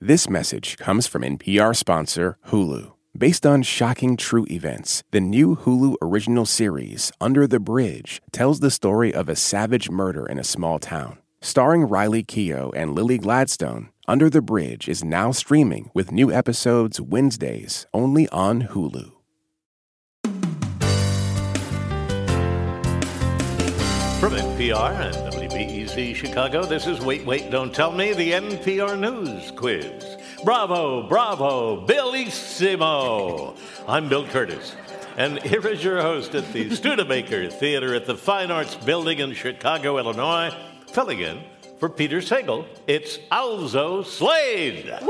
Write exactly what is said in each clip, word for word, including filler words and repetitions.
This message comes from N P R sponsor Hulu. Based on shocking true events, the new Hulu original series, Under the Bridge, tells the story of a savage murder in a small town. Starring Riley Keough and Lily Gladstone, Under the Bridge is now streaming with new episodes Wednesdays only on Hulu. From N P R and W B E Z Chicago, this is Wait, Wait, Don't Tell Me, the N P R News Quiz. Bravo, bravo, Bellissimo. I'm Bill Curtis, and here is your host at the Studebaker Theater at the Fine Arts Building in Chicago, Illinois, filling in for Peter Sagal. It's Alzo Slade. Woo!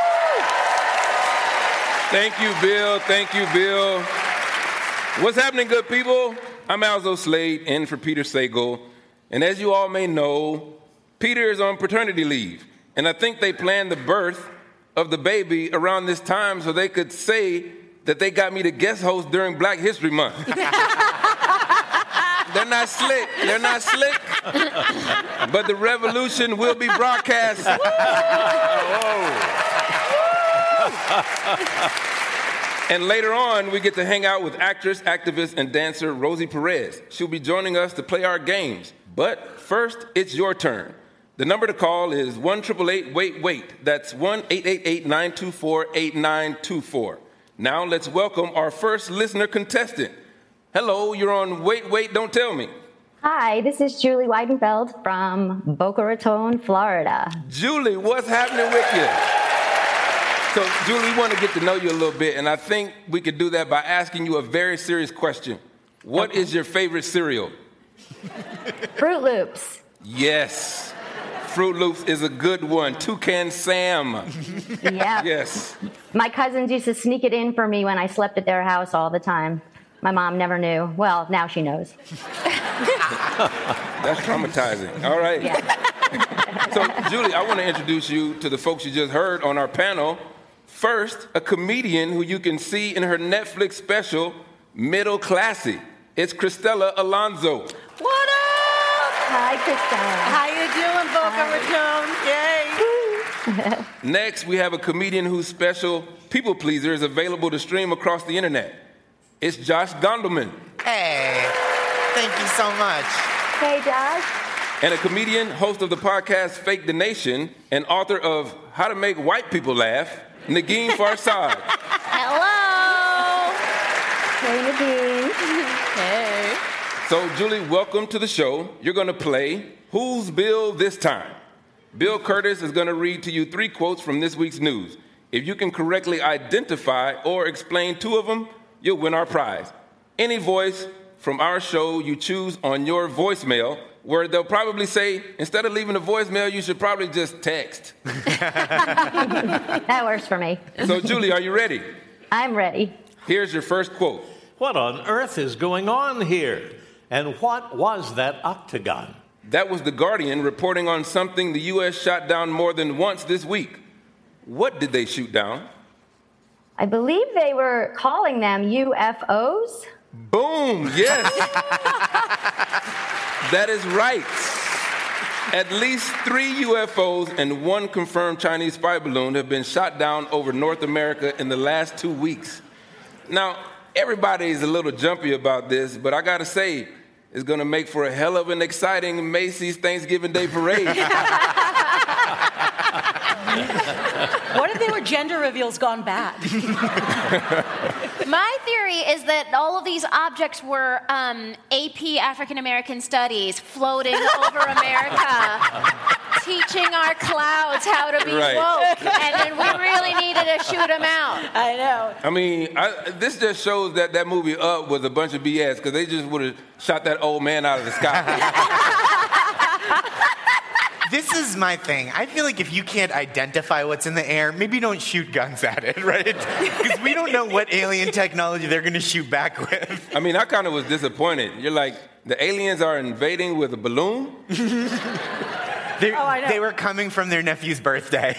Thank you, Bill. Thank you, Bill. What's happening, good people? I'm Alzo Slade, in for Peter Sagal. And as you all may know, Peter is on paternity leave. And I think they planned the birth of the baby around this time so they could say that they got me to guest host during Black History Month. They're not slick. They're not slick. But the revolution will be broadcast. And later on, we get to hang out with actress, activist, and dancer Rosie Perez. She'll be joining us to play our games. But first, it's your turn. The number to call is one eight eight eight, wait, wait. That's one eight eight eight, nine two four, eight nine two four. Now let's welcome our first listener contestant. Hello, you're on Wait, Wait, Don't Tell Me. Hi, this is Julie Weidenfeld from Boca Raton, Florida. Julie, what's happening with you? So, Julie, we want to get to know you a little bit, and I think we could do that by asking you a very serious question. What okay. is your favorite cereal? Fruit Loops. Yes. Fruit Loops is a good one. Toucan Sam. Yeah. Yes. My cousins used to sneak it in for me when I slept at their house all the time. My mom never knew. Well, now she knows. That's traumatizing. All right. Yeah. So, Julie, I want to introduce you to the folks you just heard on our panel. First, a comedian who you can see in her Netflix special, Middle Classy. It's Cristela Alonzo. What up? Hi, How you doing, Boca Raton? Yay. Next, we have a comedian whose special, People Pleaser, is available to stream across the internet. It's Josh Gondelman. Hey, thank you so much. Hey, Josh. And a comedian, host of the podcast Fake the Nation, and author of How to Make White People Laugh, Negin Farsad. Hello. Hey, Negin. Hey. So, Julie, welcome to the show. You're going to play Who's Bill This Time? Bill Curtis is going to read to you three quotes from this week's news. If you can correctly identify or explain two of them, you'll win our prize. Any voice from our show you choose on your voicemail, where they'll probably say, instead of leaving a voicemail, you should probably just text. That works for me. So, Julie, are you ready? I'm ready. Here's your first quote. What on earth is going on here? And what was that octagon? That was The Guardian reporting on something the U S shot down more than once this week. What did they shoot down? I believe they were calling them U F Os. Boom, yes. That is right. At least three U F Os and one confirmed Chinese spy balloon have been shot down over North America in the last two weeks. Now, everybody's a little jumpy about this, but I gotta say, it's gonna make for a hell of an exciting Macy's Thanksgiving Day parade. What if they were gender reveals gone bad? My theory is that all of these objects were um, A P African American Studies floating over America, teaching our clouds how to be Right. woke, and then we really needed to shoot them out. I know. I mean, I, this just shows that that movie Up was a bunch of B S, because they just would have shot that old man out of the sky. This is my thing. I feel like if you can't identify what's in the air, maybe don't shoot guns at it, right? Because we don't know what alien technology they're going to shoot back with. I mean, I kind of was disappointed. You're like, the aliens are invading with a balloon? They, Oh, I know. they were coming from their nephew's birthday.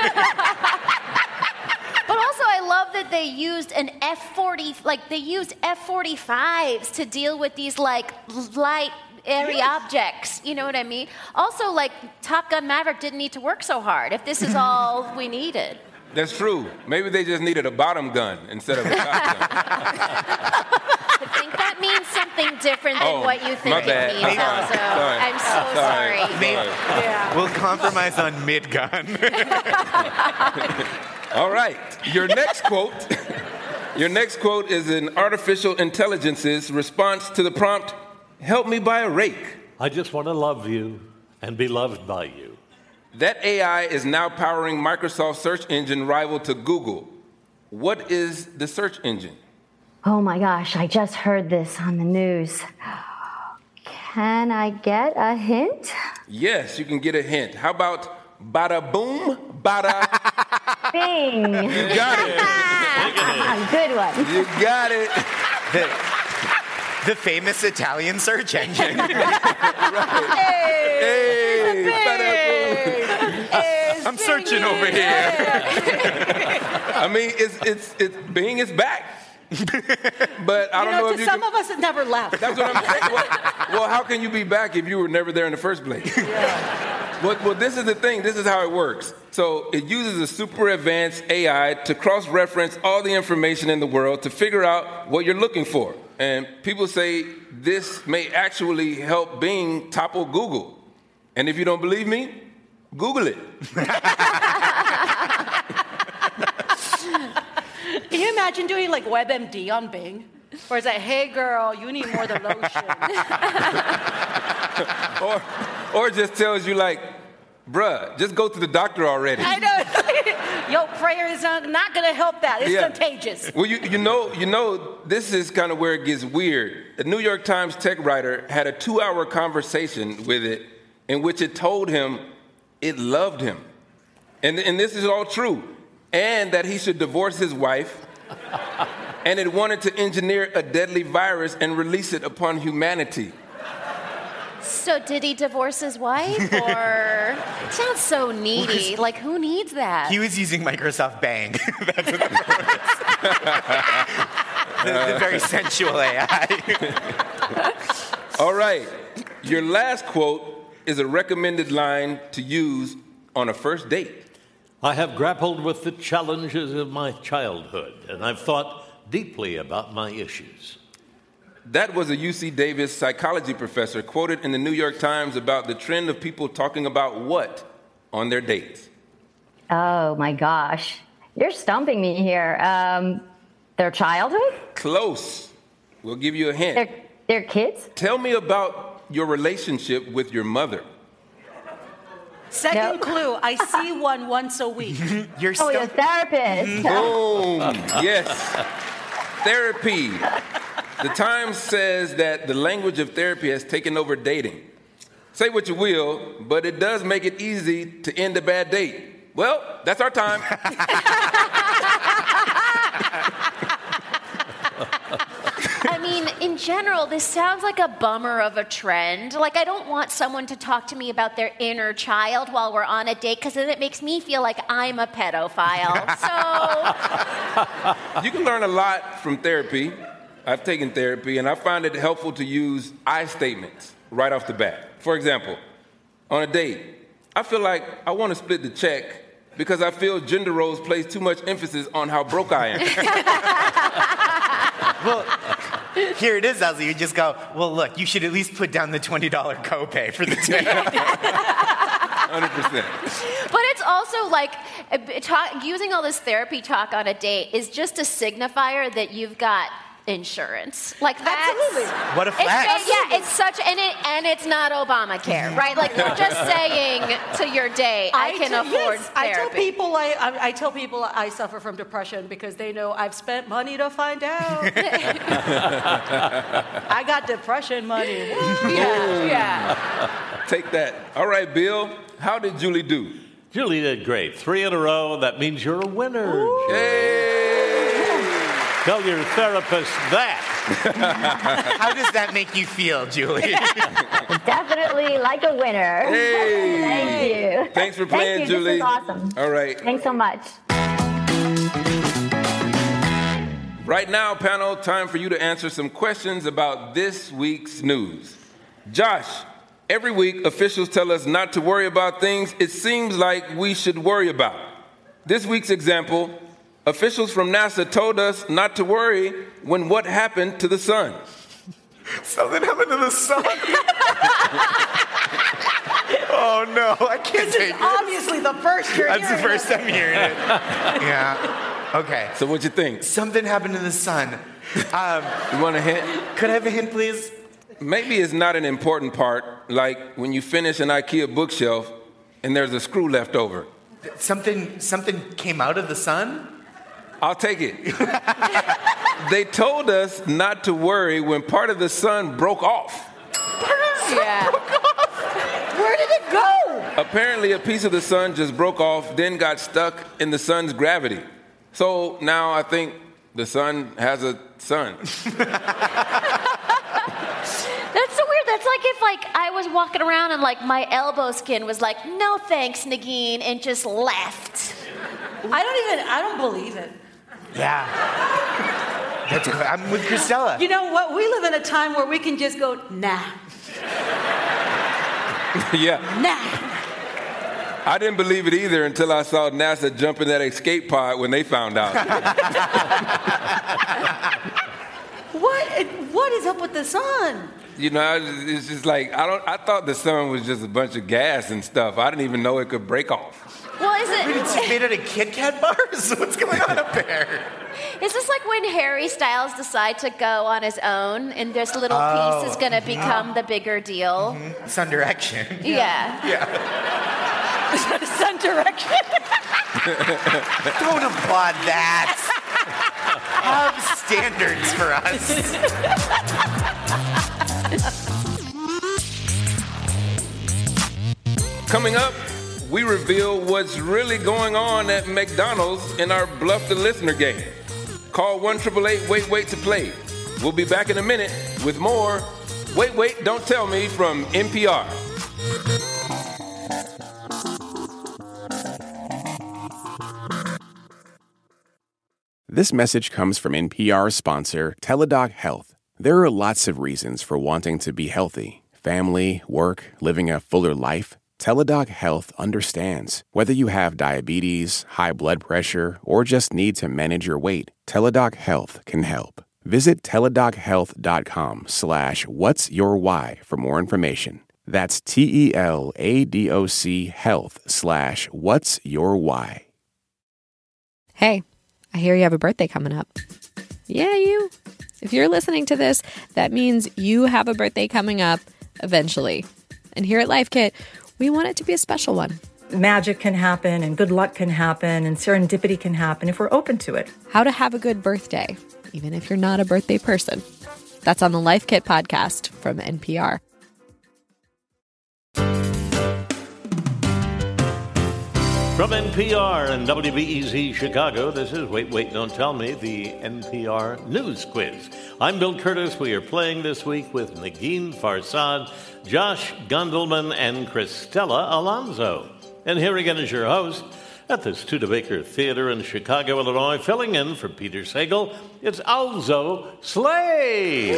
But also, I love that they used an F forty, like they used F forty-fives to deal with these like light airy objects. You know what I mean? Also, like, Top Gun Maverick didn't need to work so hard if this is all we needed. That's true. Maybe they just needed a bottom gun instead of a top gun. I think that means something different than Oh, what you think my it bad. means, I'm also. sorry. I'm so sorry. Sorry. Maybe Yeah. we'll compromise on mid-gun. All right. Your next quote. Your next quote is an artificial intelligence's response to the prompt, "Help me buy a rake." I just want to love you and be loved by you. That A I is now powering Microsoft's search engine rival to Google. What is the search engine? Oh my gosh, I just heard this on the news. Can I get a hint? Yes, you can get a hint. How about bada boom, bada? Bing. You got it. Good one. You got it. the, the famous Italian search engine. Hey, bada boom. I'm searching over here. I mean, it's it's it's Bing is back. But I You don't know, know to if you some can, of us, it never left. That's what I'm saying. Well, well, how can you be back if you were never there in the first place? Well, well, this is the thing. This is how it works. So it uses a super advanced A I to cross-reference all the information in the world to figure out what you're looking for. And people say this may actually help Bing topple Google. And if you don't believe me, Google it. Can you imagine doing like WebMD on Bing? Or is that, hey girl, you need more than lotion? or, or it just tells you like, bruh, just go to the doctor already. I know. Yo, prayer is not, not going to help that. It's Yeah. contagious. Well, you, you know, you know, this is kind of where it gets weird. A New York Times tech writer had a two-hour conversation with it in which it told him it loved him. And, and this is all true. And that he should divorce his wife. And it wanted to engineer a deadly virus and release it upon humanity. So did he divorce his wife, or sounds so needy? Like, who needs that? He was using Microsoft Bang. That's what the, the, the very sensual A I. All right. Your last quote is a recommended line to use on a first date. I have grappled with the challenges of my childhood, and I've thought deeply about my issues. That was a U C Davis psychology professor quoted in the New York Times about the trend of people talking about what on their dates. Oh my gosh. You're stumping me here. Um, their childhood? Close. We'll give you a hint. Their, their kids? Tell me about your relationship with your mother. Second No. clue, I see one once a week. You're Oh, still. your therapist. Boom. Yes. Therapy. The Times says that the language of therapy has taken over dating. Say what you will, but it does make it easy to end a bad date. Well, that's our time. I mean, in general, this sounds like a bummer of a trend. Like, I don't want someone to talk to me about their inner child while we're on a date, because then it makes me feel like I'm a pedophile. So, You can learn a lot from therapy. I've taken therapy, and I find it helpful to use I statements right off the bat. For example, on a date, I feel like I want to split the check because I feel gender roles place too much emphasis on how broke I am. Well, here it is, Elsie. You just go, well, look, you should at least put down the twenty dollars copay for the tip. one hundred percent. but it's also like uh, talk, using all this therapy talk on a date is just a signifier that you've got insurance. Like, that's Absolutely. What a It's, flex. yeah, it's such, and it and it's not Obamacare, right? Like, you're just saying to your date, I, can tell- afford yes, therapy. I tell people I, I, I tell people I suffer from depression because they know I've spent money to find out. I got depression money. What? Yeah, yeah. Take that. All right, Bill, how did Julie do? Julie did great. Three in a row. That means you're a winner. Hey! Tell your therapist that. How does that make you feel, Julie? Definitely like a winner. Hey! Thank you. Thanks for playing, Thank you. Julie. This is awesome. All right. Thanks so much. Right now, panel, time for you to answer some questions about this week's news. Josh, every week officials tell us not to worry about things it seems like we should worry about. This week's example, officials from NASA told us not to worry when what happened to the sun. Something happened to the sun. Oh no, I can't This take is it. obviously the first you're That's the hearing first it. time hearing it. Yeah. Okay. So what you think? Something happened to the sun. Um, You want a hint? could I have a hint, please? Maybe it's not an important part, like when you finish an IKEA bookshelf and there's a screw left over. Something something came out of the sun? I'll take it. They told us not to worry when part of the sun broke off. Yeah. Where did it go? Apparently, a piece of the sun just broke off, then got stuck in the sun's gravity. So now I think the sun has a sun. That's so weird. That's like if like I was walking around and like my elbow skin was like, no thanks, Nagin, and just left. I don't even, I don't believe it. Yeah. That's good. I'm with Christella. You know what? We live in a time where we can just go, nah, Yeah. nah. I didn't believe it either until I saw NASA jump in that escape pod when they found out. What? What is up with the sun? You know, I just- it's just like, I don't. I thought the sun was just a bunch of gas and stuff. I didn't even know it could break off. Well, is Wait, it's it? made out of Kit Kat bars? What's going on up there? Is this like when Harry Styles decides to go on his own, and this little Oh, piece is going to become the bigger deal? Sun Direction. Yeah. Yeah. Sun direction. Don't applaud that. Have standards for us. Coming up, we reveal what's really going on at McDonald's in our Bluff the Listener game. Call one eight eight eight wait wait to play. We'll be back in a minute with more Wait, Wait, Don't Tell Me from N P R. This message comes from N P R sponsor Teladoc Health. There are lots of reasons for wanting to be healthy. Family, work, living a fuller life. Teladoc Health understands. Whether you have diabetes, high blood pressure, or just need to manage your weight, Teladoc Health can help. Visit teladochealth.com slash what's your why for more information. That's T-E-L-A-D-O-C health slash what's your why. Hey, I hear you have a birthday coming up. Yeah, you. If you're listening to this, that means you have a birthday coming up eventually. And here at Life Kit, we want it to be a special one. Magic can happen and good luck can happen and serendipity can happen if we're open to it. How to have a good birthday, even if you're not a birthday person. That's on the Life Kit podcast from N P R. From N P R and W B E Z Chicago, this is Wait, Wait, Don't Tell Me, the N P R News Quiz. I'm Bill Curtis. We are playing this week with Nagin Farsad, Josh Gondelman, and Christella Alonso. And here again is your host at the Studebaker Theater in Chicago, Illinois, filling in for Peter Sagal. It's Alzo Slade.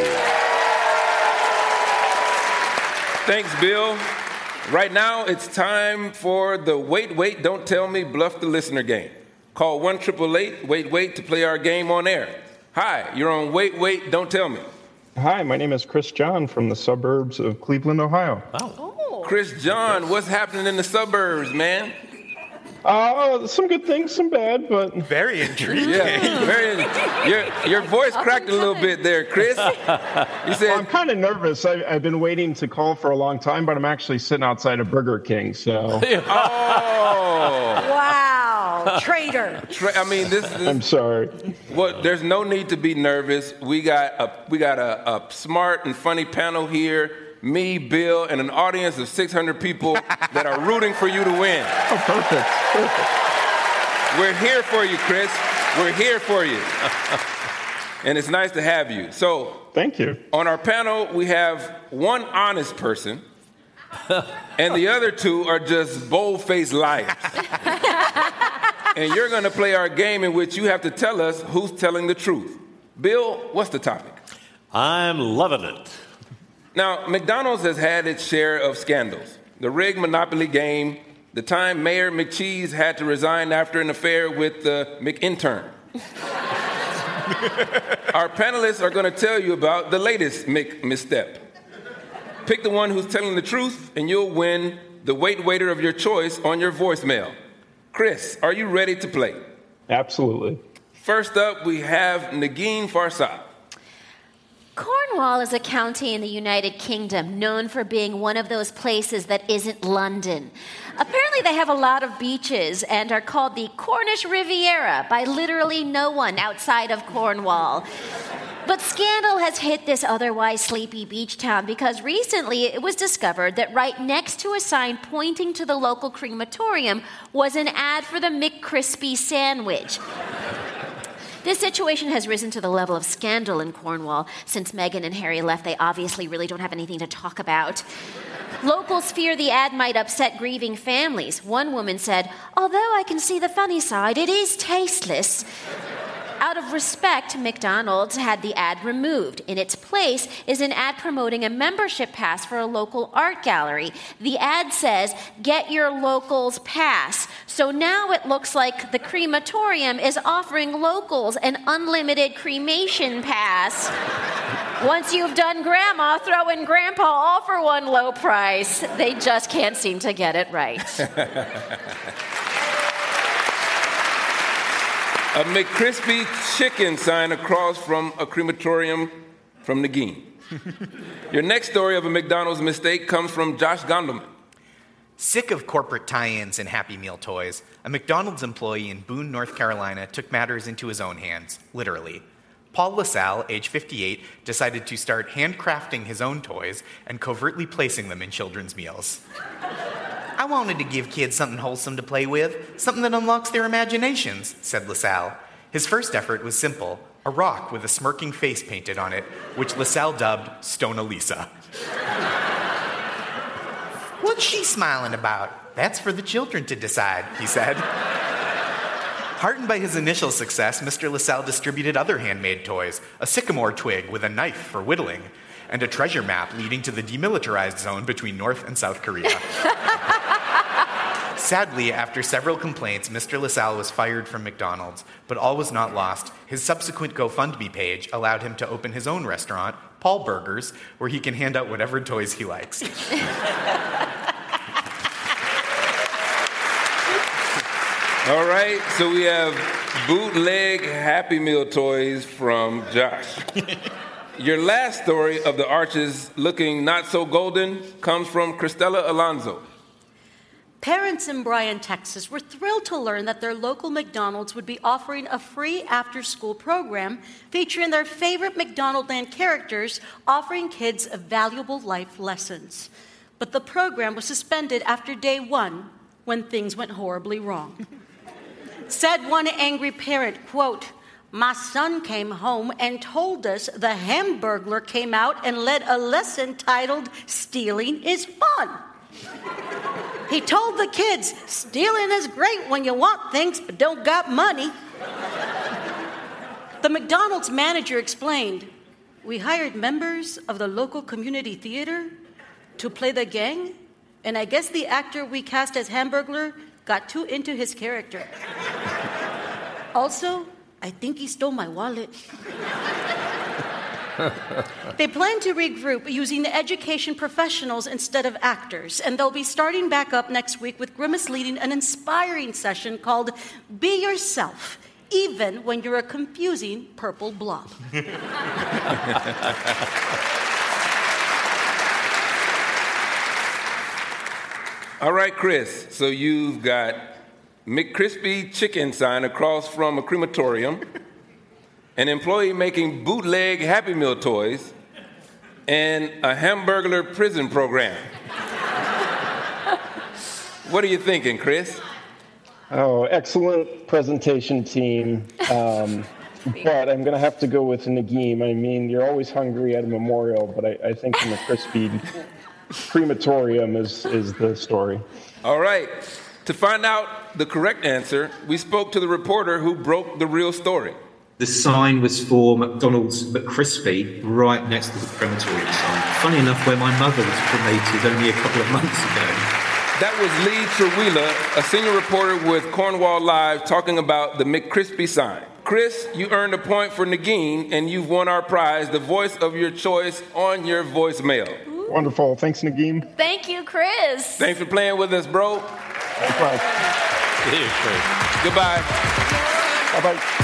Thanks, Bill. Right now, it's time for the Wait, Wait, Don't Tell Me Bluff the Listener game. Call one eight eight eight wait wait to play our game on air. Hi, you're on Wait, Wait, Don't Tell Me. Hi, my name is Chris John from the suburbs of Cleveland, Ohio. Oh. Chris John, what's happening in the suburbs, man? Uh, some good things, some bad, but Very intriguing. Yeah, very, your, your voice cracked a little bit there, Chris. You I'm said, kind of nervous. I, I've been waiting to call for a long time, but I'm actually sitting outside of Burger King, so oh. Wow, traitor. Tra- I mean, this I'm is sorry. well, there's no need to be nervous. We got a we got a, a smart and funny panel here. Me, Bill, and an audience of six hundred people that are rooting for you to win. Oh, perfect, perfect. We're here for you, Chris. We're here for you. And it's nice to have you. So, Thank you. on our panel, we have one honest person, and the other two are just bold-faced liars. And you're going to play our game in which you have to tell us who's telling the truth. Bill, what's the topic? I'm loving it. Now, McDonald's has had its share of scandals. The rigged Monopoly game, the time Mayor McCheese had to resign after an affair with the McIntern. Our panelists are going to tell you about the latest Mc misstep. Pick the one who's telling the truth, and you'll win the wait waiter of your choice on your voicemail. Chris, are you ready to play? Absolutely. First up, we have Negin Farsad. Cornwall is a county in the United Kingdom known for being one of those places that isn't London. Apparently they have a lot of beaches and are called the Cornish Riviera by literally no one outside of Cornwall. But scandal has hit this otherwise sleepy beach town because recently it was discovered that right next to a sign pointing to the local crematorium was an ad for the McCrispy sandwich. This situation has risen to the level of scandal in Cornwall. Since Meghan and Harry left, they obviously really don't have anything to talk about. Locals fear the ad might upset grieving families. One woman said, "Although I can see the funny side, it is tasteless." Out of respect, McDonald's had the ad removed. In its place is an ad promoting a membership pass for a local art gallery. The ad says, "Get your locals pass." So now it looks like the crematorium is offering locals an unlimited cremation pass. Once you've done Grandma, throw in Grandpa all for one low price. They just can't seem to get it right. A McCrispy chicken sign across from a crematorium from Negin. Your next story of a McDonald's mistake comes from Josh Gondelman. Sick of corporate tie-ins and Happy Meal toys, a McDonald's employee in Boone, North Carolina took matters into his own hands, literally. Paul LaSalle, age fifty-eight, decided to start handcrafting his own toys and covertly placing them in children's meals. "I wanted to give kids something wholesome to play with, something that unlocks their imaginations," said LaSalle. His first effort was simple, a rock with a smirking face painted on it, which LaSalle dubbed Stona Lisa. "What's she smiling about? That's for the children to decide," he said. Heartened by his initial success, Mister LaSalle distributed other handmade toys, a sycamore twig with a knife for whittling, and a treasure map leading to the demilitarized zone between North and South Korea. Sadly, after several complaints, Mister LaSalle was fired from McDonald's, but all was not lost. His subsequent GoFundMe page allowed him to open his own restaurant, Paul Burgers, where he can hand out whatever toys he likes. All right, so we have bootleg Happy Meal toys from Josh. Your last story of the arches looking not so golden comes from Cristela Alonso. Parents in Bryan, Texas were thrilled to learn that their local McDonald's would be offering a free after-school program featuring their favorite McDonaldland characters, offering kids valuable life lessons. But the program was suspended after day one when things went horribly wrong. Said one angry parent, quote, "My son came home and told us the Hamburglar came out and led a lesson titled, 'Stealing is Fun.' He told the kids, 'Stealing is great when you want things but don't got money.'" The McDonald's manager explained, "We hired members of the local community theater to play the gang, and I guess the actor we cast as Hamburglar got too into his character. Also, I think he stole my wallet." They plan to regroup using education professionals instead of actors, and they'll be starting back up next week with Grimace leading an inspiring session called Be Yourself, even when you're a confusing purple blob. All right, Chris, so you've got McCrispy chicken sign across from a crematorium, an employee making bootleg Happy Meal toys, and a Hamburglar prison program. What are you thinking, Chris? Oh, excellent presentation, team. Um, but I'm going to have to go with Negin. I mean, you're always hungry at a memorial, but I, I think the McCrispy crematorium is, is the story. All right. To find out the correct answer, we spoke to the reporter who broke the real story. the sign was for McDonald's McCrispy right next to the crematorium sign. Funny enough, where my mother was cremated only a couple of months ago. That was Lee Trewheeler, a senior reporter with Cornwall Live, talking about the McCrispy sign. Chris, you earned a point for Nagin, and you've won our prize, the voice of your choice on your voicemail. Ooh. Wonderful. Thanks, Nagin. Thank you, Chris. Thanks for playing with us, bro. Bye. See you, Chris. Goodbye. Bye-bye.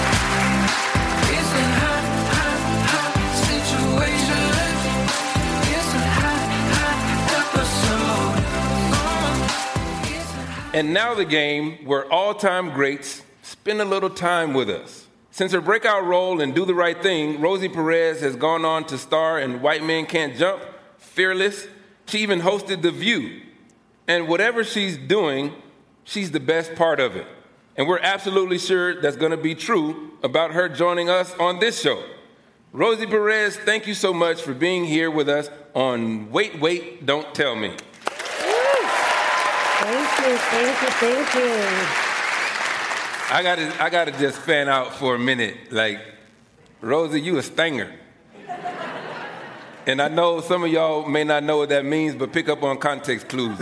And now the game where all-time greats spend a little time with us. Since her breakout role in Do the Right Thing, Rosie Perez has gone on to star in White Men Can't Jump, Fearless. She even hosted The View. And whatever she's doing, she's the best part of it. And we're absolutely sure that's going to be true about her joining us on this show. Rosie Perez, thank you so much for being here with us on Wait, Wait, Don't Tell Me. Thank you, thank you, thank you. I gotta, I gotta just fan out for a minute. Like, Rosie, you a stanger. And I know some of y'all may not know what that means, but pick up on context clues.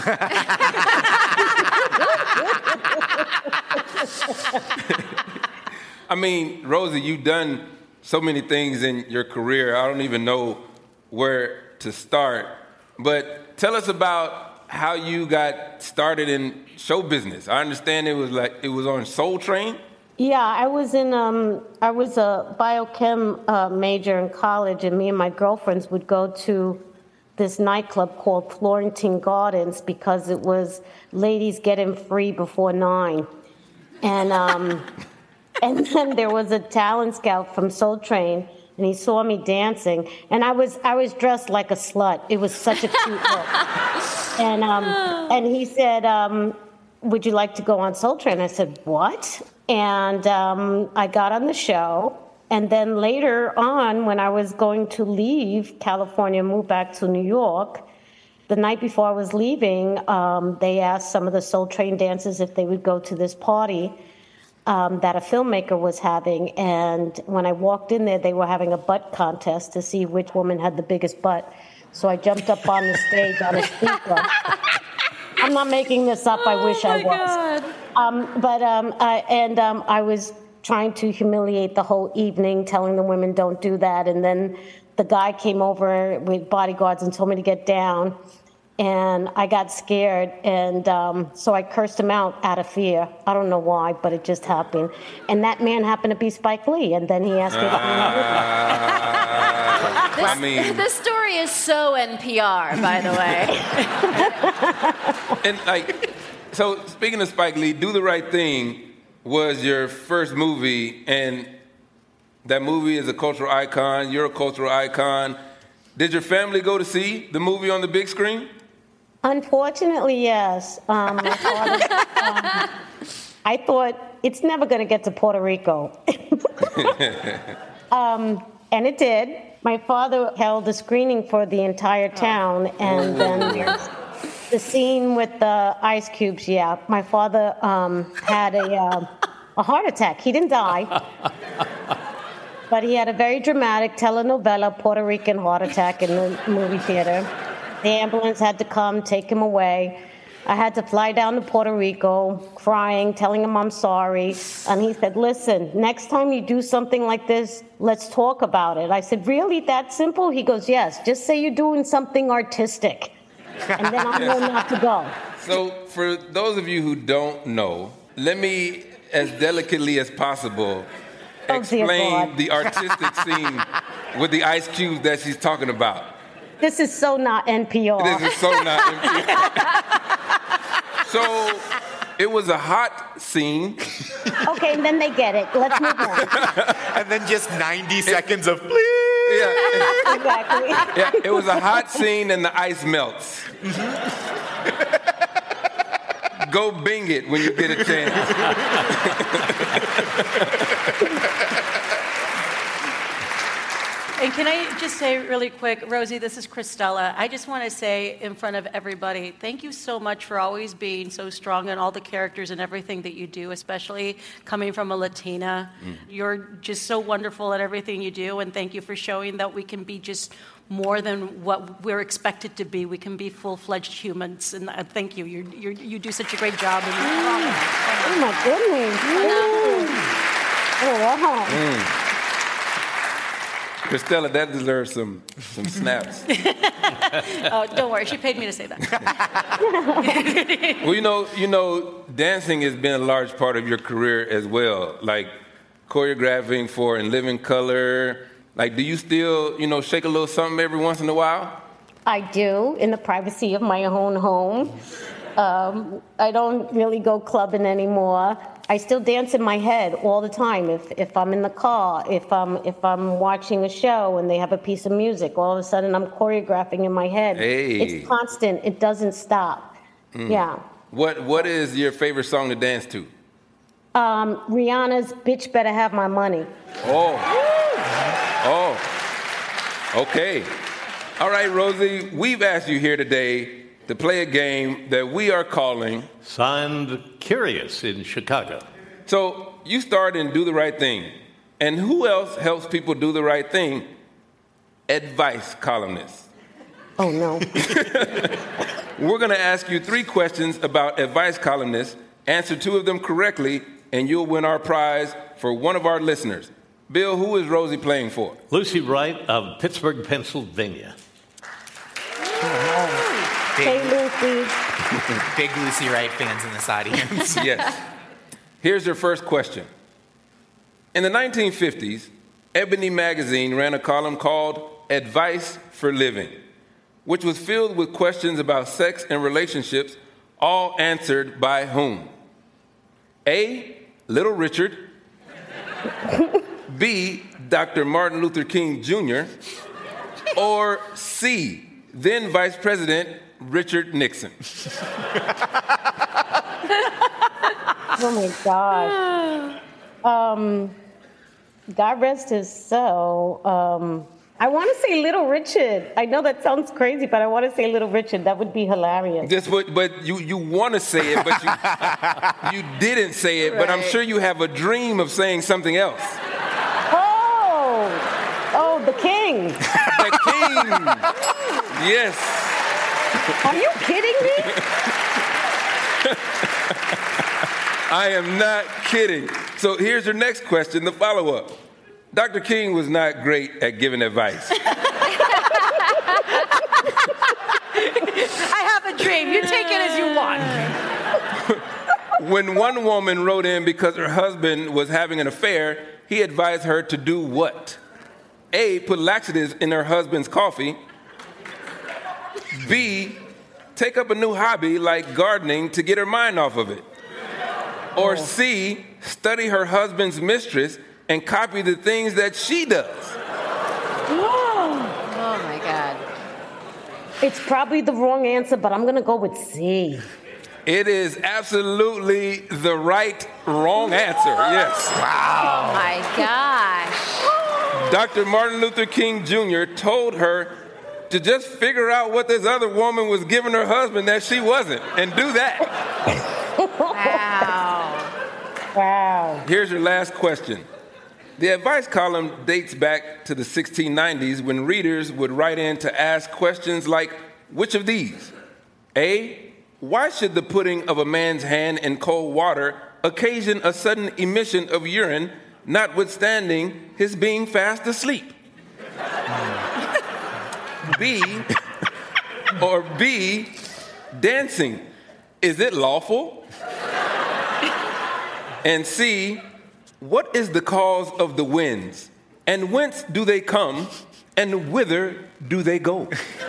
I mean, Rosie, you've done so many things in your career. I don't even know where to start. But tell us about how you got started in show business. I understand it was like it was on Soul Train. Yeah, I was in. Um, I was a biochem uh, major in college, and me and my girlfriends would go to this nightclub called Florentine Gardens because it was ladies getting free before nine, and um, and then there was a talent scout from Soul Train. And he saw me dancing, and I was I was dressed like a slut. It was such a cute look. And um, and he said, um, "Would you like to go on Soul Train?" I said, "What?" And um, I got on the show. And then later on, when I was going to leave California, move back to New York, the night before I was leaving, um, they asked some of the Soul Train dancers if they would go to this party Um, that a filmmaker was having, and when I walked in there, they were having a butt contest to see which woman had the biggest butt. So I jumped up on the stage on a speaker. I'm not making this up. I oh wish I was. Um, but um, I, and um, I was trying to humiliate the whole evening, telling the women don't do that. And then the guy came over with bodyguards and told me to get down. And I got scared, and um, so I cursed him out out of fear. I don't know why, but it just happened. And that man happened to be Spike Lee, and then he asked me to hang out with him. This, I mean, this story is so N P R, by the way. And like, so speaking of Spike Lee, Do the Right Thing was your first movie, and that movie is a cultural icon. You're a cultural icon. Did your family go to see the movie on the big screen? Unfortunately, yes. Um, my father, um, I thought it's never going to get to Puerto Rico. um, and it did. My father held a screening for the entire town, and then there's the scene with the ice cubes. Yeah, my father um, had a, uh, a heart attack. He didn't die. But he had a very dramatic telenovela Puerto Rican heart attack in the movie theater. The ambulance had to come, take him away. I had to fly down to Puerto Rico, crying, telling him I'm sorry. And he said, listen, next time you do something like this, let's talk about it. I said, really, that simple? He goes, yes, just say you're doing something artistic. And then I know not to go. So for those of you who don't know, let me, as delicately as possible, Oh, explain the artistic scene with the ice cubes that she's talking about. This is so not N P R. This is so not N P R. So it was a hot scene. Okay, and then they get it. Let's move on. And then just ninety seconds of please. Yeah. Exactly. Yeah, it was a hot scene and the ice melts. Go Bing it when you get a chance. In Can I just say really quick, Rosie, this is Christella. I just want to say in front of everybody, thank you so much for always being so strong in all the characters and everything that you do, especially coming from a Latina. Mm. You're just so wonderful at everything you do, and thank you for showing that we can be just more than what we're expected to be. We can be full-fledged humans, and uh, thank you. You're, you're, you do such a great job. And mm. Oh, my goodness. Mm. Oh, wow. Mm. Christella, that deserves some, some snaps. Oh, don't worry. She paid me to say that. Well, you know, you know, dancing has been a large part of your career as well, like choreographing for In Living Color. Like, do you still, you know, shake a little something every once in a while? I do, in the privacy of my own home. Um, I don't really go clubbing anymore. I still dance in my head all the time. If if I'm in the car, if I'm if I'm watching a show and they have a piece of music, all of a sudden I'm choreographing in my head. Hey. It's constant. It doesn't stop. Mm. Yeah. What What is your favorite song to dance to? Um, Rihanna's "Bitch Better Have My Money." Oh. Oh. Okay. All right, Rosie. We've asked you here today to play a game that we are calling Signed Curious in Chicago. So you start and do the right thing. And who else helps people do the right thing? Advice columnists. Oh, no. We're going to ask you three questions about advice columnists. Answer two of them correctly, and you'll win our prize for one of our listeners. Bill, who is Rosie playing for? Lucy Wright of Pittsburgh, Pennsylvania. Big, hey, Lucy. Big Lucy Wright fans in this audience. Yes. Here's your first question. In the nineteen fifties, Ebony magazine ran a column called Advice for Living, which was filled with questions about sex and relationships, all answered by whom? A, Little Richard. B, Doctor Martin Luther King Junior Or C, then Vice President Richard Nixon. Oh, my gosh. Um, God rest his soul. Um, I want to say Little Richard. I know that sounds crazy, but I want to say Little Richard. That would be hilarious. This would, but you, you want to say it, but you, you didn't say it, right. But I'm sure you have a dream of saying something else. Oh, oh, the king. The king. Yes. Are you kidding me? I am not kidding. So here's your next question, the follow-up. Doctor King was not great at giving advice. I have a dream. You take it as you want. When one woman wrote in because her husband was having an affair, he advised her to do what? A, put laxatives in her husband's coffee. B, take up a new hobby like gardening to get her mind off of it. Or C, study her husband's mistress and copy the things that she does. Oh, my God. It's probably the wrong answer, but I'm going to go with C. It is absolutely the right wrong answer, yes. Wow. Oh, my gosh. Doctor Martin Luther King Junior told her to just figure out what this other woman was giving her husband that she wasn't, and do that. Wow. Wow. Here's your last question. The advice column dates back to the sixteen nineties when readers would write in to ask questions like, which of these? A, why should the putting of a man's hand in cold water occasion a sudden emission of urine, notwithstanding his being fast asleep? B, or B, dancing, is it lawful? And C, what is the cause of the winds? And whence do they come? And whither do they go?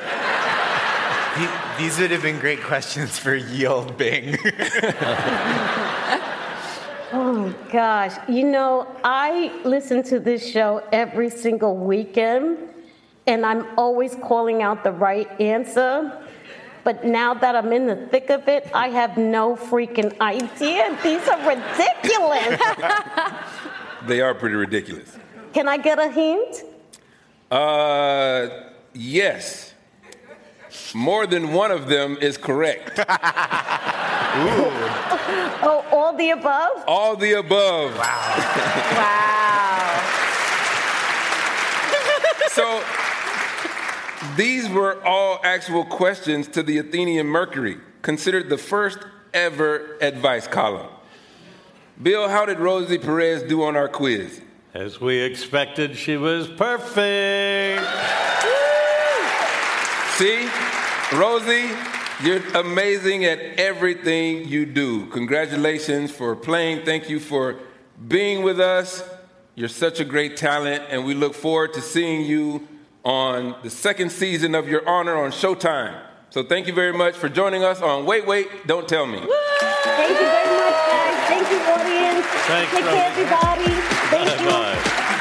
These would have been great questions for ye olde Bing. Oh, gosh. You know, I listen to this show every single weekend, and I'm always calling out the right answer. But now that I'm in the thick of it, I have no freaking idea. These are ridiculous. They are pretty ridiculous. Can I get a hint? Uh, yes. More than one of them is correct. Oh, all the above? All the above. Wow. So, these were all actual questions to the Athenian Mercury, considered the first ever advice column. Bill, how did Rosie Perez do on our quiz? As we expected, she was perfect. See, Rosie, you're amazing at everything you do. Congratulations for playing. Thank you for being with us. You're such a great talent, and we look forward to seeing you on the second season of Your Honor on Showtime. So thank you very much for joining us on Wait, Wait, Don't Tell Me. Thank you very much, guys. Thank you, audience. Thanks, Take care, everybody. Thank you. Bye.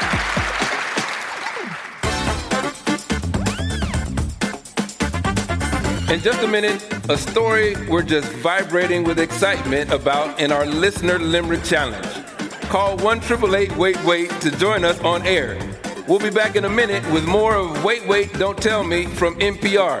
In just a minute, a story we're just vibrating with excitement about in our Listener Limerick Challenge. Call one eight eight eight wait wait to join us on air. We'll be back in a minute with more of Wait, Wait, Don't Tell Me from N P R.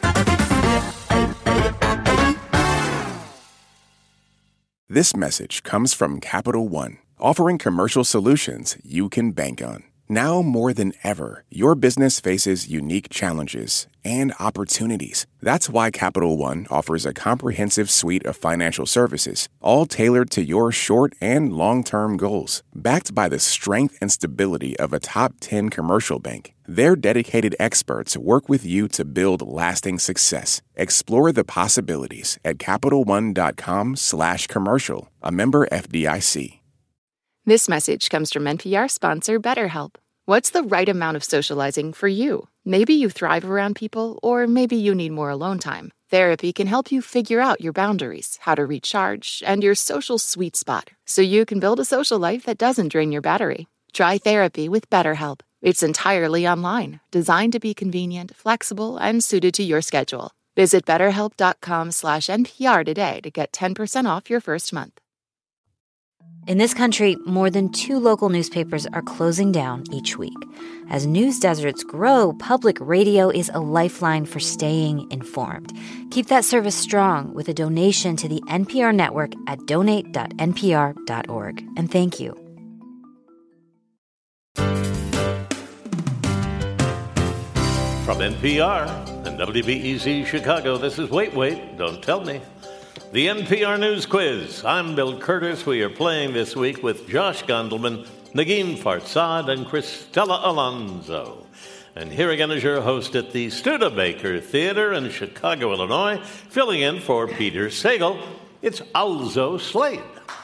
This message comes from Capital One, offering commercial solutions you can bank on. Now more than ever, your business faces unique challenges and opportunities. That's why Capital One offers a comprehensive suite of financial services, all tailored to your short and long-term goals. Backed by the strength and stability of a top ten commercial bank, their dedicated experts work with you to build lasting success. Explore the possibilities at CapitalOne.com slash commercial, a member F D I C. This message comes from N P R sponsor BetterHelp. What's the right amount of socializing for you? Maybe you thrive around people, or maybe you need more alone time. Therapy can help you figure out your boundaries, how to recharge, and your social sweet spot, so you can build a social life that doesn't drain your battery. Try therapy with BetterHelp. It's entirely online, designed to be convenient, flexible, and suited to your schedule. Visit betterhelp.com slash NPR today to get ten percent off your first month. In this country, more than two local newspapers are closing down each week. As news deserts grow, public radio is a lifeline for staying informed. Keep that service strong with a donation to the N P R network at donate dot N P R dot org. And thank you. From N P R and W B E Z Chicago, this is Wait, Wait, Don't Tell Me. The N P R News Quiz. I'm Bill Curtis. We are playing this week with Josh Gondelman, Negin Farsad, and Cristela Alonzo. And here again is your host at the Studebaker Theater in Chicago, Illinois, filling in for Peter Sagal. It's Alzo Slade.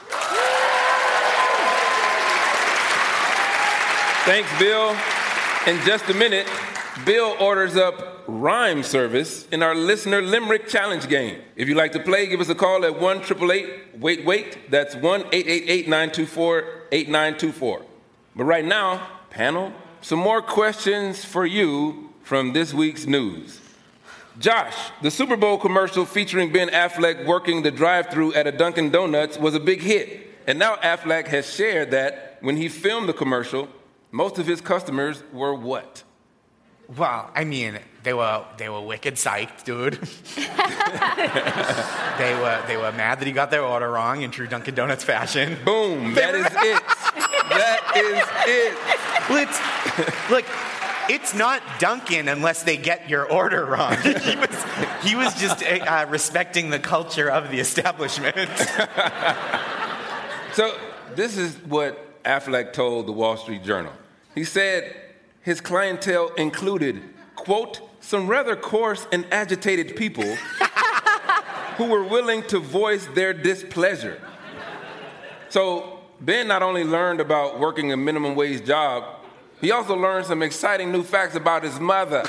Thanks, Bill. In just a minute, Bill orders up rhyme service in our Listener Limerick Challenge game. If you'd like to play, give us a call at one eight eight eight wait wait. That's one eight eight eight nine two four eight nine two four. But right now, panel, some more questions for you from this week's news. Josh, the Super Bowl commercial featuring Ben Affleck working the drive-thru at a Dunkin' Donuts was a big hit. And now Affleck has shared that when he filmed the commercial, most of his customers were what? Well, I mean, they were they were wicked psyched, dude. they were they were mad that he got their order wrong in true Dunkin' Donuts fashion. Boom! That is it. That is it. Well, it's, look, it's not Dunkin' unless they get your order wrong. he was he was just uh, respecting the culture of the establishment. So this is what Affleck told the Wall Street Journal. He said his clientele included, quote, some rather coarse and agitated people who were willing to voice their displeasure. So Ben not only learned about working a minimum wage job, he also learned some exciting new facts about his mother.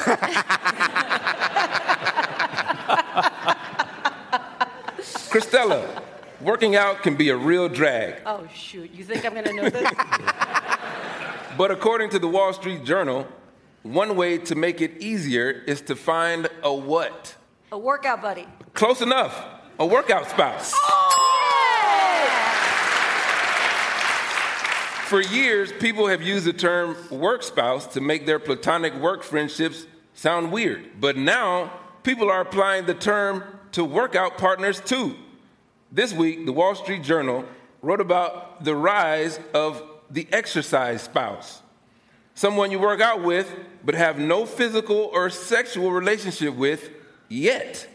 Cristela, working out can be a real drag. Oh, shoot. You think I'm going to know this? But according to the Wall Street Journal, one way to make it easier is to find a what? A workout buddy. Close enough. A workout spouse. Oh! For years, people have used the term work spouse to make their platonic work friendships sound weird. But now, people are applying the term to workout partners too. This week, the Wall Street Journal wrote about the rise of the exercise spouse. Someone you work out with, but have no physical or sexual relationship with yet.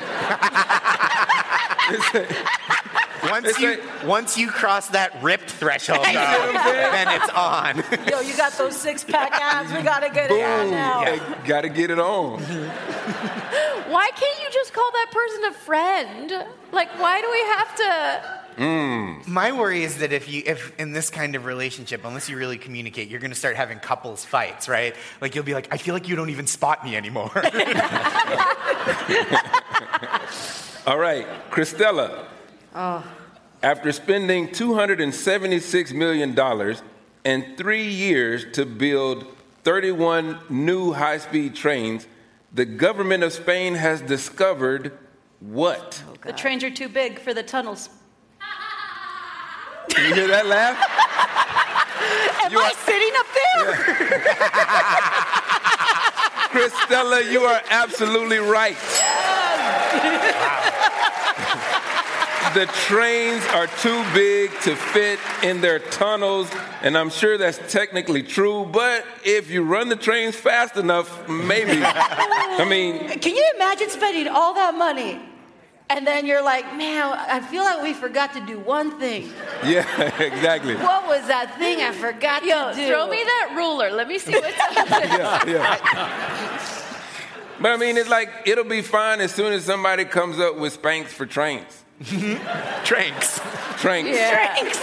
Once you, once you cross that ripped threshold, though, then it's on. Yo, you got those six-pack abs. We got to get Boom. it on now. Yeah. Got to get it on. Why can't you just call that person a friend? Like, why do we have to... Mm. My worry is that if you, if in this kind of relationship, unless you really communicate, you're going to start having couples fights, right? Like you'll be like, I feel like you don't even spot me anymore. All right, Christella. Oh. After spending two hundred seventy-six million dollars and three years to build thirty-one new high-speed trains, the government of Spain has discovered what? Oh, the trains are too big for the tunnels. Did you hear that laugh? Am you I are... sitting up there? Christella, you are absolutely right. The trains are too big to fit in their tunnels, and I'm sure that's technically true, but if you run the trains fast enough, maybe. I mean... Can you imagine spending all that money, and then you're like, man, I feel like we forgot to do one thing. Yeah, exactly. What was that thing I forgot Yo, to do? throw me that ruler. Let me see what's happening. Yeah, yeah. But I mean, it's like, it'll be fine as soon as somebody comes up with spanks for trains. Tranks. Tranks. Yeah. Tranks.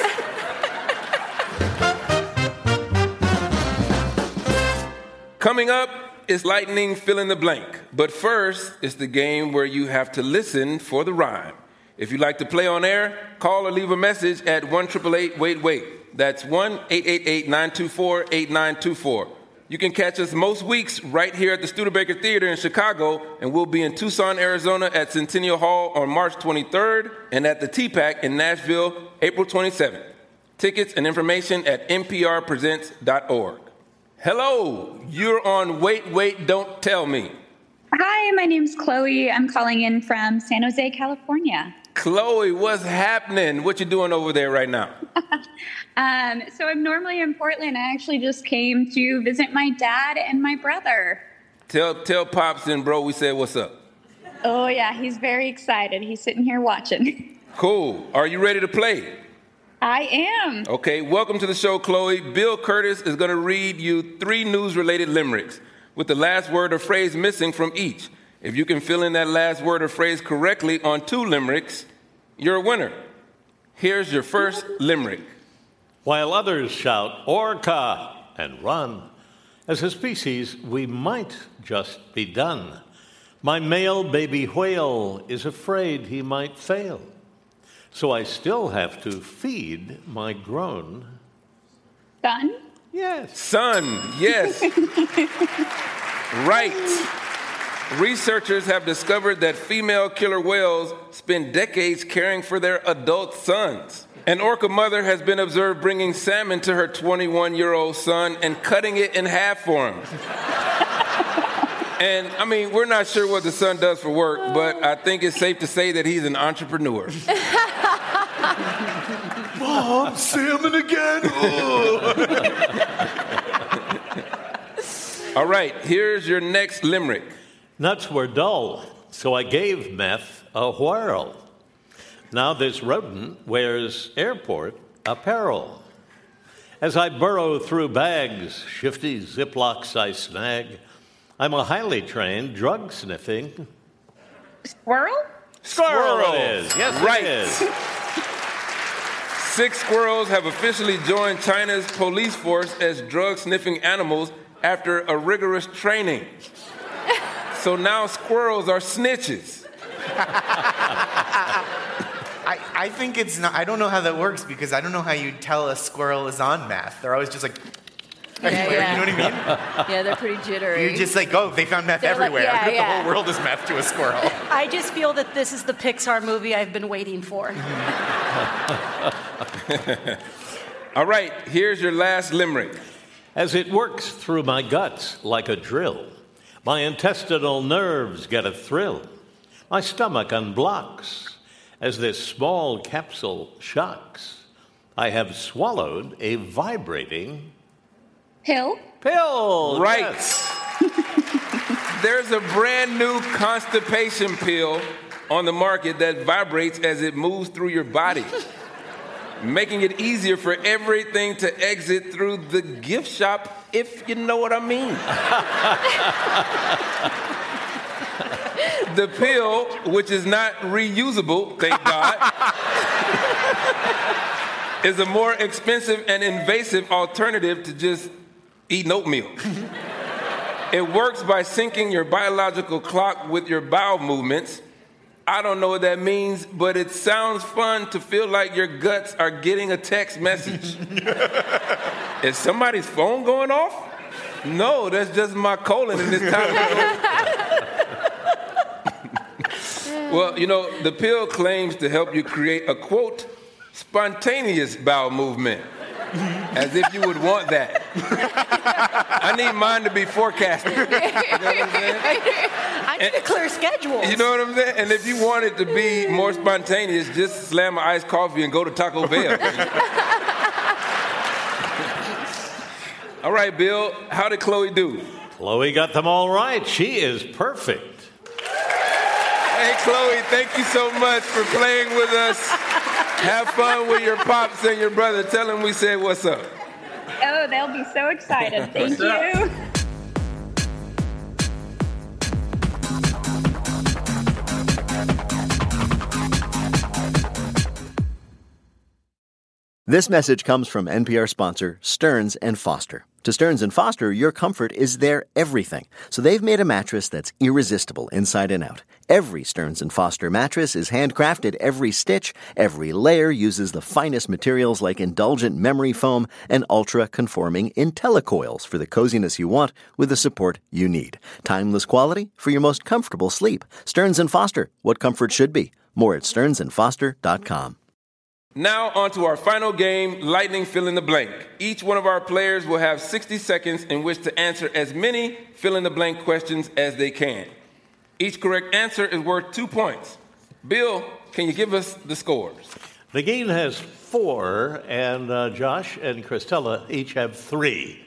Coming up is lightning fill in the blank. But first, it's the game where you have to listen for the rhyme. If you'd like to play on air, call or leave a message at one eight eight eight wait wait. That's one eight eight eight nine two four eight nine two four. You can catch us most weeks right here at the Studebaker Theater in Chicago, and we'll be in Tucson, Arizona at Centennial Hall on March twenty-third and at the T PAC in Nashville, April twenty-seventh. Tickets and information at n p r presents dot org. Hello, you're on Wait, Wait, Don't Tell Me. Hi, my name's Chloe. I'm calling in from San Jose, California. Chloe, what's happening? What you doing over there right now? um, so I'm normally in Portland. I actually just came to visit my dad and my brother. Tell tell Pops and bro we said what's up. Oh, yeah, he's very excited. He's sitting here watching. Cool. Are you ready to play? I am. Okay, welcome to the show, Chloe. Bill Curtis is going to read you three news-related limericks with the last word or phrase missing from each. If you can fill in that last word or phrase correctly on two limericks, you're a winner. Here's your first limerick. While others shout, orca, and run, as a species, we might just be done. My male baby whale is afraid he might fail. So I still have to feed my grown... Son? Yes. Son, yes. Right. Researchers have discovered that female killer whales spend decades caring for their adult sons. An orca mother has been observed bringing salmon to her twenty-one-year-old son and cutting it in half for him. And, I mean, we're not sure what the son does for work, but I think it's safe to say that he's an entrepreneur. Mom, salmon again? All right, here's your next limerick. Nuts were dull, so I gave meth a whirl. Now this rodent wears airport apparel. As I burrow through bags, shifty Ziplocs I snag, I'm a highly trained drug-sniffing... Squirrel? Squirrel it is. Yes, right. it is. Six squirrels have officially joined China's police force as drug-sniffing animals after a rigorous training. So now squirrels are snitches. I, I think it's not, I don't know how that works because I don't know how you tell a squirrel is on meth. They're always just like, Yeah, yeah. you know what I mean? Yeah, they're pretty jittery. You're just like, oh, they found meth They're like, everywhere. yeah, the yeah. whole world is meth to a squirrel. I just feel that this is the Pixar movie I've been waiting for. All right, here's your last limerick. As it works through my guts like a drill, my intestinal nerves get a thrill. My stomach unblocks as this small capsule shocks. I have swallowed a vibrating Pill? pill. Right. Yes. There's a brand new constipation pill on the market that vibrates as it moves through your body, making it easier for everything to exit through the gift shop, if you know what I mean. The pill, which is not reusable, thank God, is a more expensive and invasive alternative to just eating oatmeal. It works by syncing your biological clock with your bowel movements. I don't know what that means, but it sounds fun to feel like your guts are getting a text message. Is somebody's phone going off? No, that's just my colon in this time. Well, you know, the pill claims to help you create a, quote, spontaneous bowel movement. As if you would want that. I need mine to be forecasted. You know what I'm saying? I need a clear schedule. You know what I'm saying? And if you want it to be more spontaneous, just slam an iced coffee and go to Taco Bell. All right, Bill, how did Chloe do? Chloe got them all right. She is perfect. Hey, Chloe, thank you so much for playing with us. Have fun with your pops and your brother. Tell them we said what's up. Oh, they'll be so excited. Thank you. This message comes from N P R sponsor Stearns and Foster. To Stearns and Foster, your comfort is their everything. So they've made a mattress that's irresistible inside and out. Every Stearns and Foster mattress is handcrafted. Every stitch, every layer uses the finest materials like indulgent memory foam and ultra-conforming IntelliCoils for the coziness you want with the support you need. Timeless quality for your most comfortable sleep. Stearns and Foster, what comfort should be. More at stearns and foster dot com. Now on to our final game, Lightning Fill in the Blank. Each one of our players will have sixty seconds in which to answer as many fill in the blank questions as they can. Each correct answer is worth two points. Bill, can you give us the scores? Nagin has four, and uh, Josh and Christella each have three.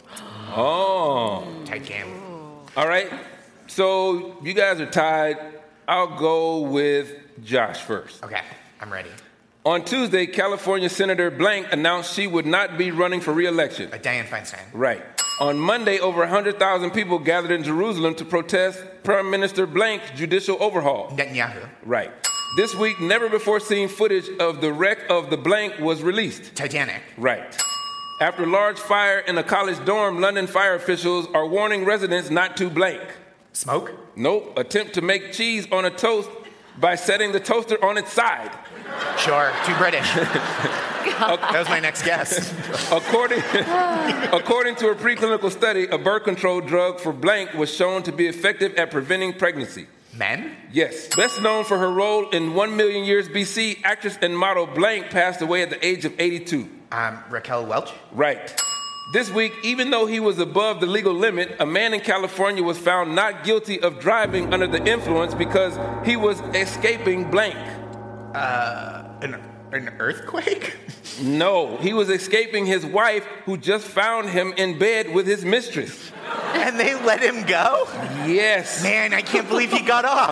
Oh. Tight game. All right. So you guys are tied. I'll go with Josh first. Okay, I'm ready. On Tuesday, California Senator Blank announced she would not be running for re-election. Uh, Dianne Feinstein. Right. On Monday, over one hundred thousand people gathered in Jerusalem to protest Prime Minister Blank's judicial overhaul. Netanyahu. Right. This week, never-before-seen footage of the wreck of the Blank was released. Titanic. Right. After a large fire in a college dorm, London fire officials are warning residents not to blank. Smoke? Nope. Attempt to make cheese on a toast by setting the toaster on its side. Sure, too British. That was my next guess. According, according to a preclinical study, a birth control drug for blank was shown to be effective at preventing pregnancy. Men? Yes. Best known for her role in One Million Years B C, actress and model Blank passed away at the age of eighty-two. Um, Raquel Welch? Right. This week, even though he was above the legal limit, a man in California was found not guilty of driving under the influence because he was escaping blank. Uh, an, an earthquake? No, he was escaping his wife who just found him in bed with his mistress. And they let him go? Yes. Man, I can't believe he got off.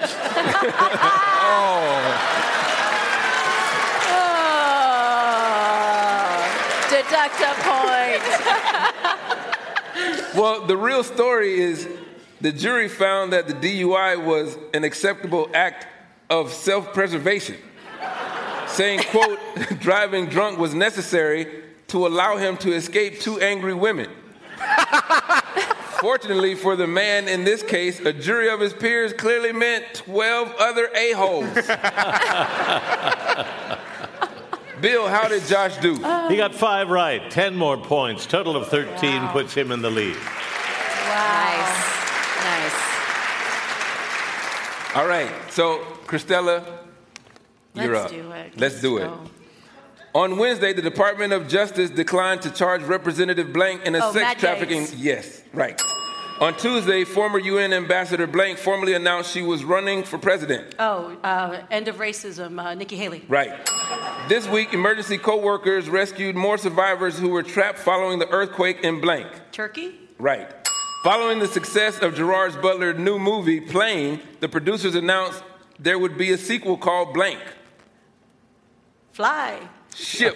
Oh. Deduct a point. Well, the real story is the jury found that the D U I was an acceptable act of self-preservation, saying, quote, driving drunk was necessary to allow him to escape two angry women. Fortunately for the man in this case, a jury of his peers clearly meant twelve other a-holes. Bill, how did Josh do? He got five right, ten more points. Total of thirteen wow. puts him in the lead. Nice. Nice. All right, so Christella, you're Let's up. do it. Let's do Let's it. go. On Wednesday, the Department of Justice declined to charge Representative Blank in a Oh, sex Matt trafficking. Gaetz. Yes, right. On Tuesday, former U N Ambassador Blank formally announced she was running for president. Oh, uh, end of racism, uh, Nikki Haley. Right. This week, emergency co-workers rescued more survivors who were trapped following the earthquake in Blank. Turkey? Right. Following the success of Gerard Butler's new movie, Plane, the producers announced there would be a sequel called Blank. Fly. Ship.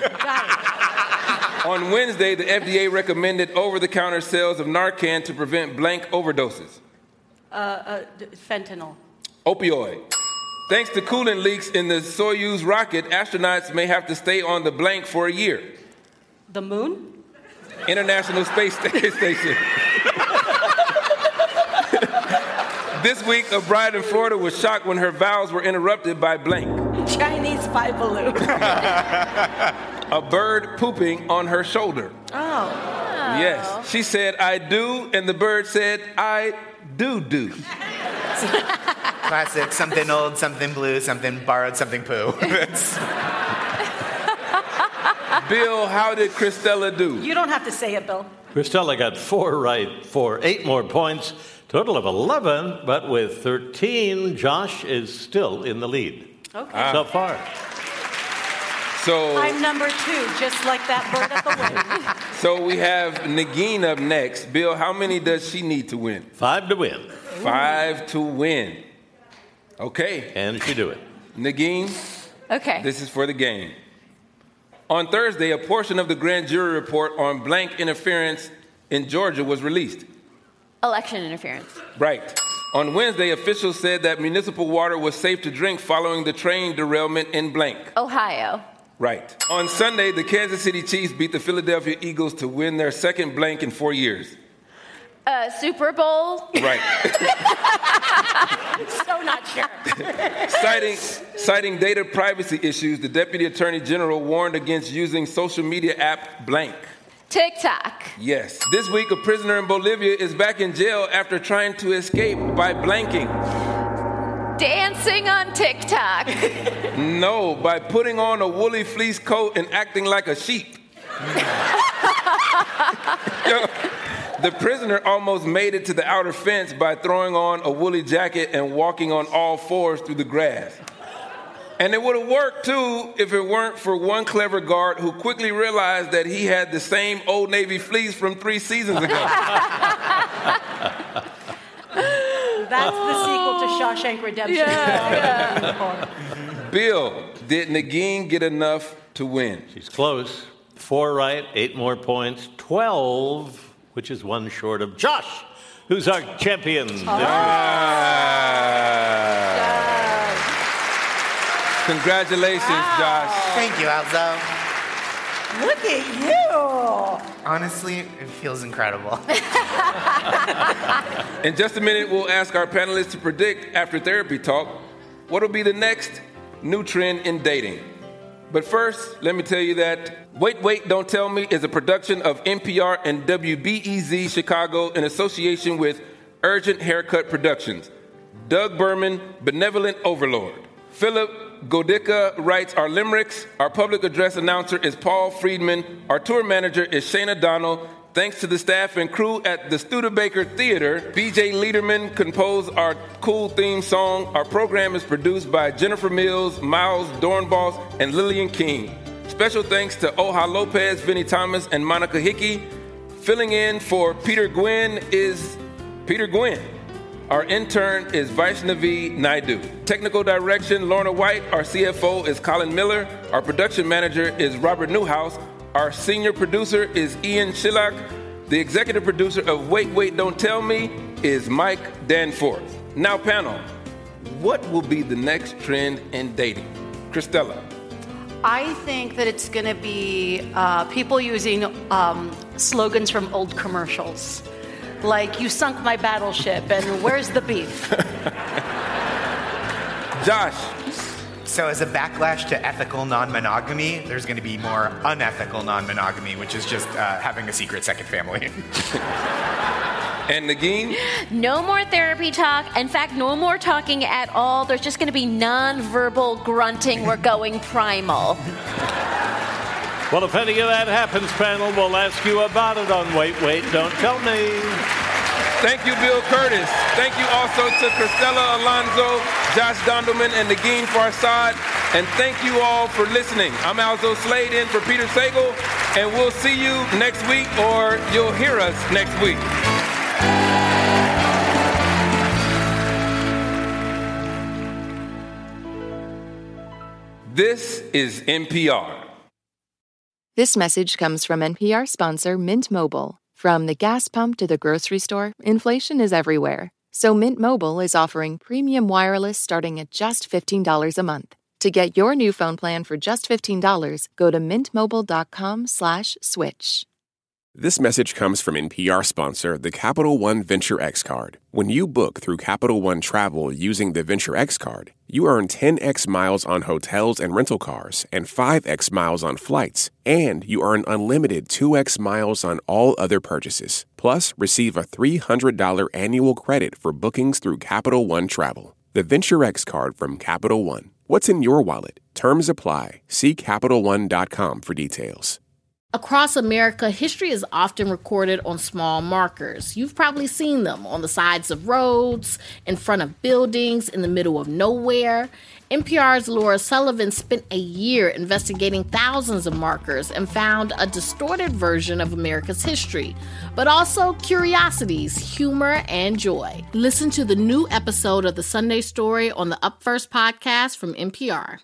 On Wednesday, the F D A recommended over-the-counter sales of Narcan to prevent blank overdoses. Uh, uh, d- fentanyl. Opioid. Thanks to coolant leaks in the Soyuz rocket, astronauts may have to stay on the blank for a year. The moon? International Space Station. This week, a bride in Florida was shocked when her vows were interrupted by blank. Chinese spy balloon. A bird pooping on her shoulder. Oh. Yes. She said, I do, and the bird said, I do do. Classic, something old, something blue, something borrowed, something poo. Bill, how did Christella do? You don't have to say it, Bill. Christella got four right for eight more points, total of eleven, but with thirteen, Josh is still in the lead. Okay. So far. So, I'm number two, just like that bird at the wing. so we have Nagin up next. Bill, how many does she need to win? Five to win. Five to win. Okay. And she do it. Nagin, Okay. this is for the game. On Thursday, a portion of the grand jury report on blank interference in Georgia was released. Election interference. Right. On Wednesday, officials said that municipal water was safe to drink following the train derailment in blank. Ohio. Right. On Sunday, the Kansas City Chiefs beat the Philadelphia Eagles to win their second blank in four years. Uh, Super Bowl. Right. So not sure. citing, citing data privacy issues, the Deputy Attorney General warned against using social media app blank. TikTok. Yes. This week, a prisoner in Bolivia is back in jail after trying to escape by blanking. Dancing on TikTok. No, by putting on a woolly fleece coat and acting like a sheep. Yo, the prisoner almost made it to the outer fence by throwing on a woolly jacket and walking on all fours through the grass. And it would have worked, too, if it weren't for one clever guard who quickly realized that he had the same Old Navy fleece from three seasons ago. That's the sequel to Shawshank Redemption. Yeah, yeah. Bill, did Nagin get enough to win? She's close. Four right, eight more points, twelve, which is one short of Josh, who's our champion. this Congratulations, Wow. Josh. Thank you, Alzo. Look at you. Honestly, it feels incredible. In just a minute, we'll ask our panelists to predict, after therapy talk, what will be the next new trend in dating. But first, let me tell you that Wait, Wait, Don't Tell Me is a production of N P R and W B E Z Chicago in association with Urgent Haircut Productions. Doug Berman, Benevolent Overlord. Philip Godica writes our limericks. Our public address announcer is Paul Friedman. Our tour manager is Shayna Donnell. Thanks to the staff and crew at the Studebaker Theater, B J Liederman composed our cool theme song. Our program is produced by Jennifer Mills, Miles Dornbos, and Lillian King. Special thanks to Oha Lopez, Vinnie Thomas, and Monica Hickey. Filling in for Peter Gwynn is Peter Gwynn. Our intern is Vaishnavi Naidu. Technical direction, Lorna White. Our C F O is Colin Miller. Our production manager is Robert Newhouse. Our senior producer is Ian Shillock. The executive producer of Wait, Wait, Don't Tell Me is Mike Danforth. Now, panel, what will be the next trend in dating? Christella. I think that it's going to be uh, people using um, slogans from old commercials. Like, you sunk my battleship, and where's the beef? Josh. So as a backlash to ethical non-monogamy, there's going to be more unethical non-monogamy, which is just uh, having a secret second family. And Nagin? No more therapy talk. In fact, no more talking at all. There's just going to be non-verbal grunting. We're going primal. Well, if any of that happens, panel, we'll ask you about it on Wait, Wait, Don't Tell Me. Thank you, Bill Curtis. Thank you also to Cristela Alonzo, Josh Dondelman, and Nagin Farsad. And thank you all for listening. I'm Alzo Slade in for Peter Sagal, and we'll see you next week, or you'll hear us next week. This is N P R. This message comes from N P R sponsor Mint Mobile. From the gas pump to the grocery store, inflation is everywhere. So Mint Mobile is offering premium wireless starting at just fifteen dollars a month. To get your new phone plan for just fifteen dollars, go to mintmobile.com slash switch. This message comes from N P R sponsor, the Capital One Venture X Card. When you book through Capital One Travel using the Venture X Card, you earn ten x miles on hotels and rental cars and five x miles on flights, and you earn unlimited two x miles on all other purchases. Plus, receive a three hundred dollars annual credit for bookings through Capital One Travel. The Venture X Card from Capital One. What's in your wallet? Terms apply. See Capital One dot com for details. Across America, history is often recorded on small markers. You've probably seen them on the sides of roads, in front of buildings, in the middle of nowhere. N P R's Laura Sullivan spent a year investigating thousands of markers and found a distorted version of America's history, but also curiosities, humor, and joy. Listen to the new episode of The Sunday Story on the Up First podcast from N P R.